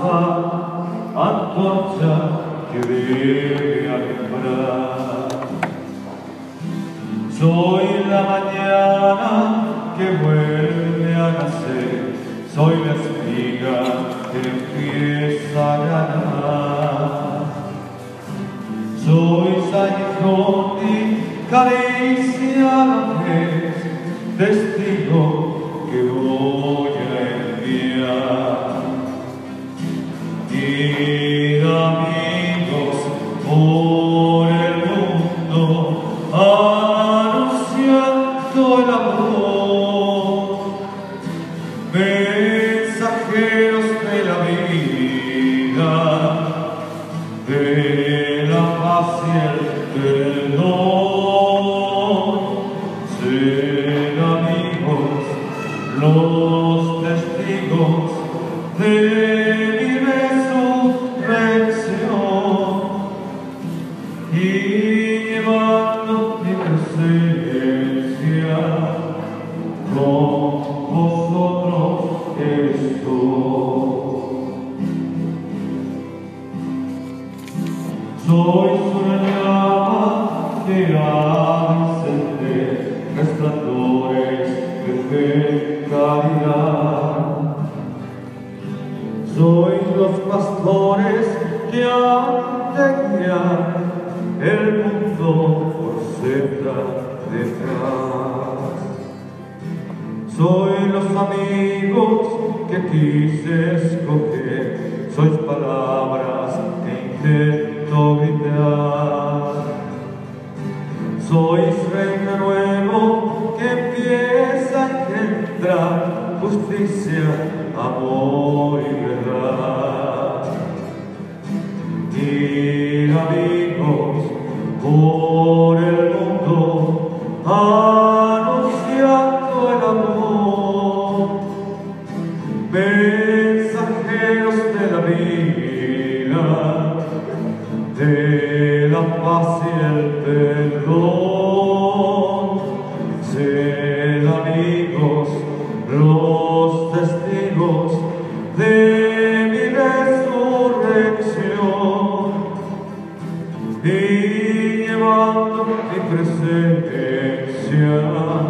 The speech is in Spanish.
antorcha que debe alumbrar. Soy la mañana que vuelve a nacer, soy la espiga que empieza a ganar. Soy Saigón y caricia a la vez, testigo que voy a enviar. Ir amigos por el mundo, anunciando el amor, mensajeros de la vida, de la paz y el perdón. Ser amigos, los testigos de mi resurrección, y llevando mi presencia con vosotros estoy. Soy una llama que ha de encender resplandores de caridad. Soy los pastores que han de guiar el mundo por senda de paz. Soy los amigos que quise escoger, sois palabras que intento gritar. Sois reino nuevo que empieza a engendrar justicia, amor y verdad. Ir amigos por el mundo, anunciando el amor, mensajeros de la vida, de la paz y el perdón. Sed amigos, los testigos de mi resurrección, y llevando mi presencia